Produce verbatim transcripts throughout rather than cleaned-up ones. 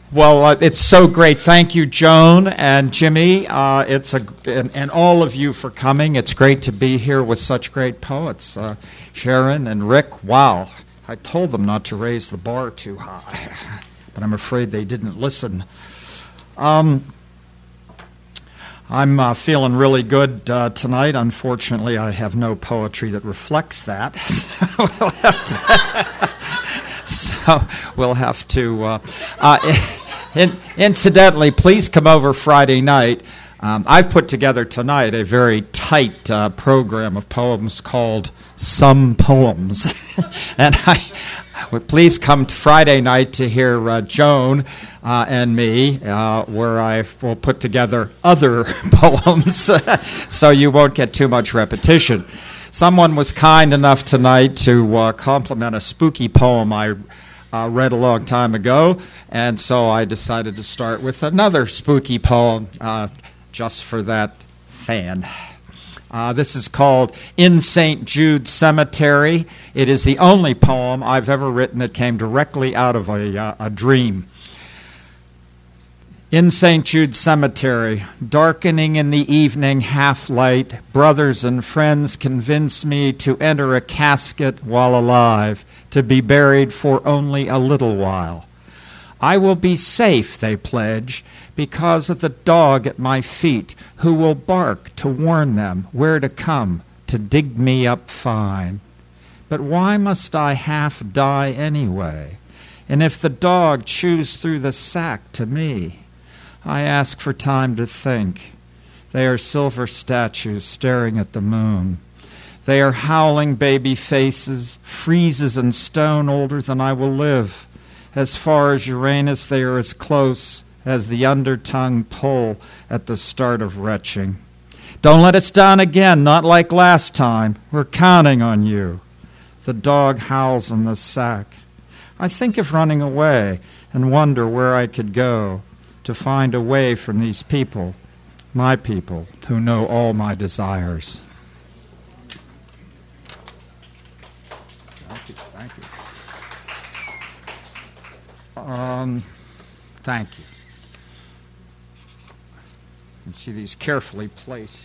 Well, uh, it's so great. Thank you, Joan and Jimmy. Uh, it's a and, and all of you for coming. It's great to be here with such great poets, uh, Sharon and Rick. Wow, I told them not to raise the bar too high, but I'm afraid they didn't listen. Um, I'm uh, feeling really good uh, tonight. Unfortunately, I have no poetry that reflects that. we'll have to so we'll have to. Uh, uh, in, incidentally, please come over Friday night. Um, I've put together tonight a very tight uh, program of poems called Some Poems, and I. Well, please come Friday night to hear uh, Joan uh, and me, uh, where I will put together other poems, so you won't get too much repetition. Someone was kind enough tonight to uh, compliment a spooky poem I uh, read a long time ago, and so I decided to start with another spooky poem uh, just for that fan. Uh, this is called In Saint Jude Cemetery. It is the only poem I've ever written that came directly out of a, uh, a dream. In Saint Jude Cemetery, darkening in the evening half-light, brothers and friends convince me to enter a casket while alive, to be buried for only a little while. I will be safe, they pledge, because of the dog at my feet, who will bark to warn them where to come to dig me up fine. But why must I half die anyway? And if the dog chews through the sack to me, I ask for time to think. They are silver statues staring at the moon. They are howling baby faces, freezes and stone older than I will live. As far as Uranus, they are as close as the undertongue pull at the start of retching. Don't let us down again, not like last time. We're counting on you. The dog howls in the sack. I think of running away and wonder where I could go to find a way from these people, my people, who know all my desires. Thank you, thank you. Um, thank you. You can see these carefully placed.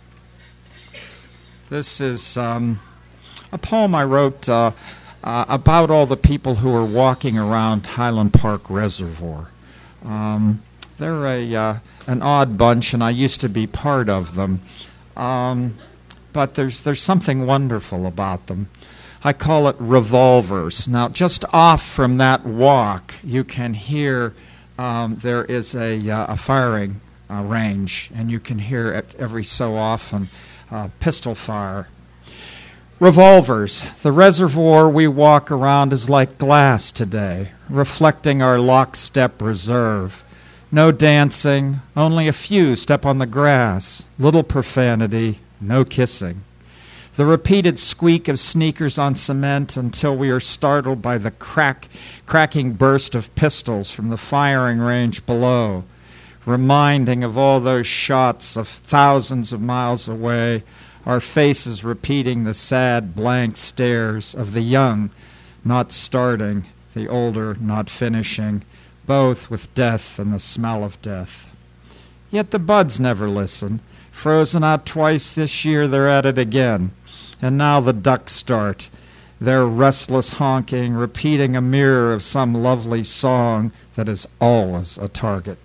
This is um, a poem I wrote uh, uh, about all the people who are walking around Highland Park Reservoir. Um, they're a uh, an odd bunch, and I used to be part of them. Um, but there's there's something wonderful about them. I call it revolvers. Now, just off from that walk, you can hear um, there is a, uh, a firing uh, range, and you can hear it every so often uh, pistol fire. Revolvers. The reservoir we walk around is like glass today, reflecting our lockstep reserve. No dancing, only a few step on the grass. Little profanity, no kissing. The repeated squeak of sneakers on cement until we are startled by the crack, cracking burst of pistols from the firing range below, reminding of all those shots of thousands of miles away, our faces repeating the sad, blank stares of the young not starting, the older not finishing, both with death and the smell of death. Yet the buds never listen. Frozen out twice this year, they're at it again. And now the ducks start, their restless honking, repeating a mirror of some lovely song that is always a target.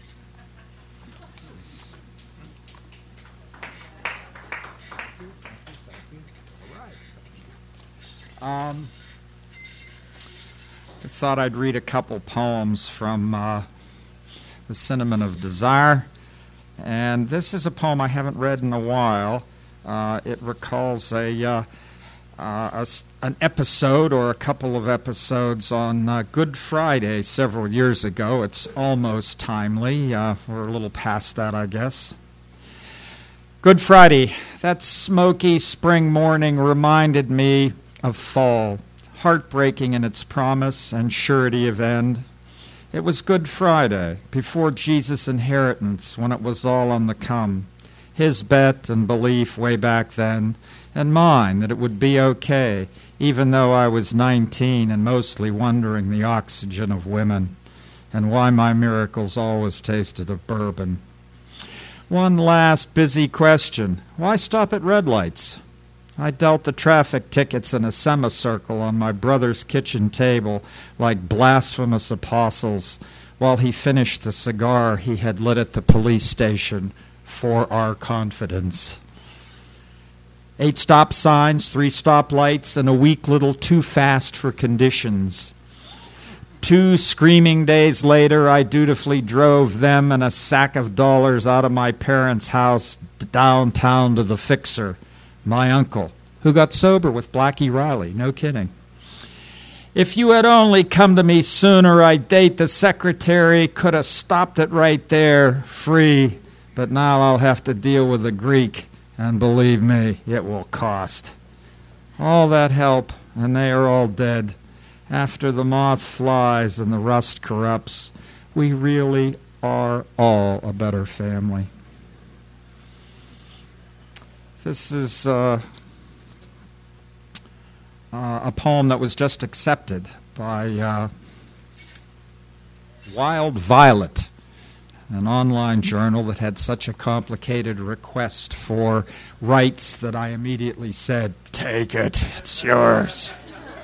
Um, I thought I'd read a couple poems from uh, The Cinnamon of Desire. And this is a poem I haven't read in a while. Uh, it recalls a, uh, uh, a an episode or a couple of episodes on uh, Good Friday several years ago. It's almost timely. Uh, we're a little past that, I guess. Good Friday. That smoky spring morning reminded me of fall, heartbreaking in its promise and surety of end. It was Good Friday, before Jesus' inheritance, when it was all on the come. His bet and belief way back then, and mine that it would be okay, even though I was nineteen and mostly wondering the oxygen of women. and why my miracles always tasted of bourbon. One last busy question. Why stop at red lights? I dealt the traffic tickets in a semicircle on my brother's kitchen table like blasphemous apostles while he finished the cigar he had lit at the police station for our confidence. Eight stop signs, three stop lights, and a weak little too fast for conditions. Two screaming days later, I dutifully drove them and a sack of dollars out of my parents' house downtown to the fixer, my uncle, who got sober with Blackie Riley, no kidding. If you had only come to me sooner, I'd date the secretary, could have stopped it right there, free, but now I'll have to deal with the Greek, and believe me, it will cost. All that help, and they are all dead. After the moth flies and the rust corrupts, we really are all a better family. This is uh, uh, a poem that was just accepted by uh, Wild Violet, an online journal that had such a complicated request for rights that I immediately said, take it, it's yours.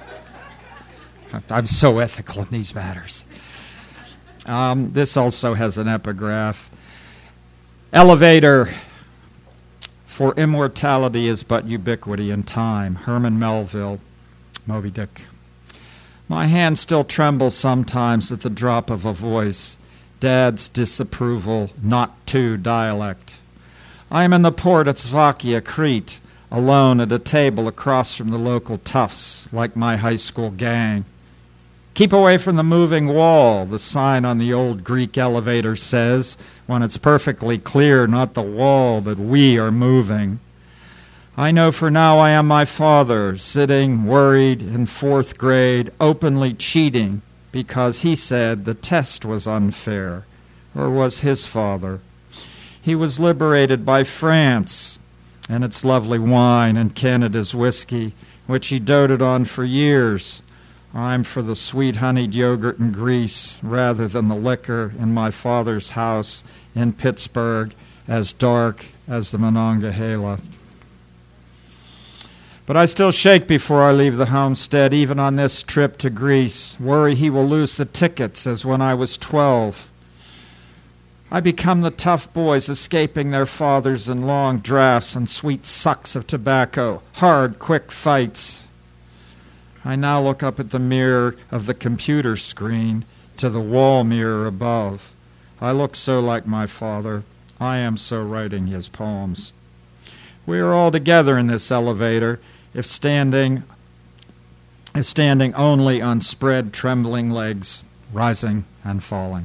I'm so ethical in these matters. Um, this also has an epigraph. Elevator, for immortality is but ubiquity in time. Herman Melville, Moby Dick. My hand still trembles sometimes at the drop of a voice. Dad's disapproval, not to dialect. I am in the port at Slovakia, Crete, alone at a table across from the local toughs, like my high school gang. Keep away from the moving wall, the sign on the old Greek elevator says, when it's perfectly clear not the wall, but we are moving. I know for now I am my father, sitting, worried, in fourth grade, openly cheating, because he said the test was unfair, or was his father. He was liberated by France and its lovely wine and Canada's whiskey, which he doted on for years. I'm for the sweet honeyed yogurt and grease rather than the liquor in my father's house in Pittsburgh, as dark as the Monongahela. But I still shake before I leave the homestead, even on this trip to Greece, worry he will lose the tickets as when I was twelve. I become the tough boys escaping their fathers in long drafts and sweet sucks of tobacco, hard, quick fights. I now look up at the mirror of the computer screen to the wall mirror above. I look so like my father. I am so writing his poems. We are all together in this elevator, if standing, if standing only on spread, trembling legs, rising and falling.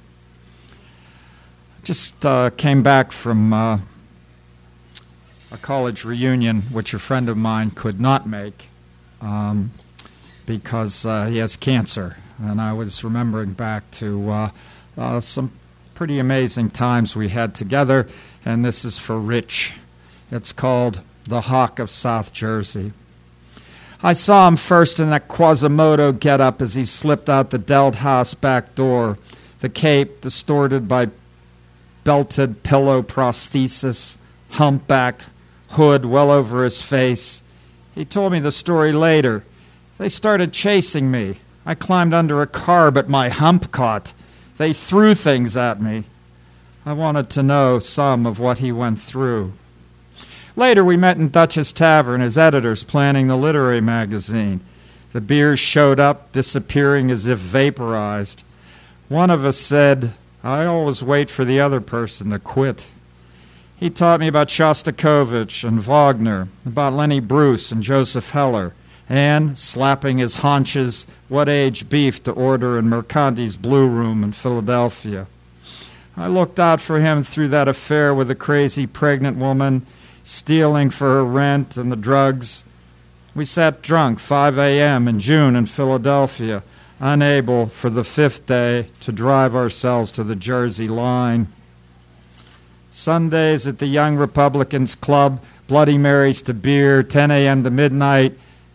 Just uh, came back from uh, a college reunion, which a friend of mine could not make. Um, because uh, he has cancer. And I was remembering back to uh, uh, some pretty amazing times we had together, and this is for Rich. It's called The Hawk of South Jersey. I saw him first in that Quasimodo get-up as he slipped out the Deld House back door, the cape distorted by belted pillow prosthesis, humpback, hood well over his face. He told me the story later. They started chasing me. I climbed under a car, but my hump caught. They threw things at me. I wanted to know some of what he went through. Later, we met in Dutch's Tavern as editors planning the literary magazine. The beers showed up, disappearing as if vaporized. One of us said, I always wait for the other person to quit. He taught me about Shostakovich and Wagner, about Lenny Bruce and Joseph Heller, and, slapping his haunches, what age beef to order in Mercanti's Blue Room in Philadelphia. I looked out for him through that affair with a crazy pregnant woman, stealing for her rent and the drugs. We sat drunk five a.m. in June in Philadelphia, unable for the fifth day to drive ourselves to the Jersey line. Sundays at the Young Republicans Club, Bloody Marys to beer, ten a.m. to midnight,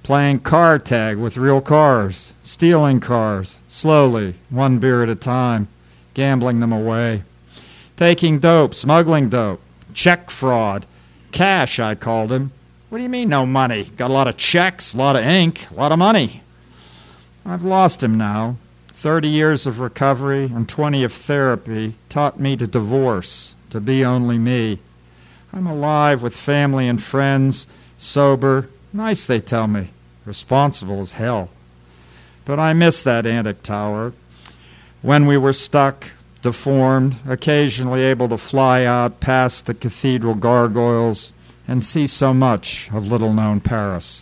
playing car tag with real cars, stealing cars, slowly, one beer at a time, gambling them away, taking dope, smuggling dope, check fraud, cash, I called him. What do you mean no money? Got a lot of checks, a lot of ink, a lot of money. I've lost him now. Thirty years of recovery and twenty of therapy taught me to divorce, to be only me. I'm alive with family and friends, sober, nice they tell me, responsible as hell. But I miss that antic tower. When we were stuck, deformed, occasionally able to fly out past the cathedral gargoyles and see so much of little-known Paris.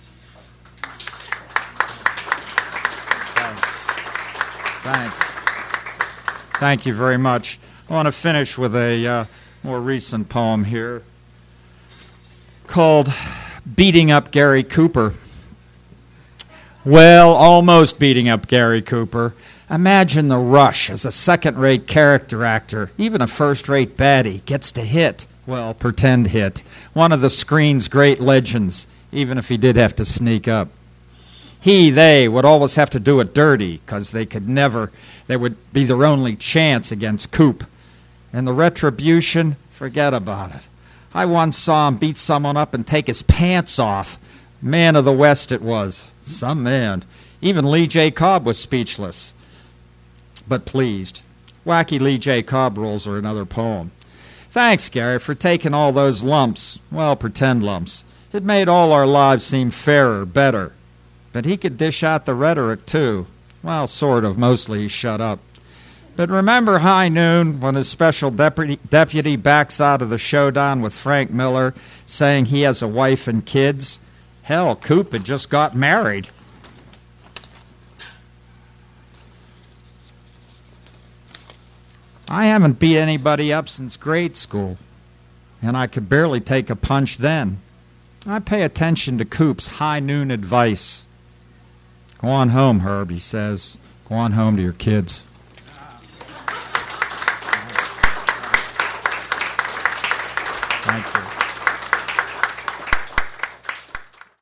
Thanks. Thank you very much. I want to finish with a uh, more recent poem here called Beating Up Gary Cooper. Well, almost beating up Gary Cooper. Imagine the rush as a second-rate character actor, even a first-rate baddie, gets to hit, well, pretend hit, one of the screen's great legends, even if he did have to sneak up. He, they would always have to do it dirty, because they could never, they would be their only chance against Coop. And the retribution, forget about it. I once saw him beat someone up and take his pants off. Man of the West it was. Some man. Even Lee J. Cobb was speechless, but pleased. Wacky Lee J. Cobb rules are another poem. Thanks, Gary, for taking all those lumps, well, pretend lumps. It made all our lives seem fairer, better. But he could dish out the rhetoric, too. Well, sort of. Mostly he shut up. But remember High Noon when his special deputy, deputy backs out of the showdown with Frank Miller saying he has a wife and kids? Hell, Coop had just got married. I haven't beat anybody up since grade school, and I could barely take a punch then. I pay attention to Coop's high noon advice. Go on home, Herb, he says. Go on home to your kids. Thank you.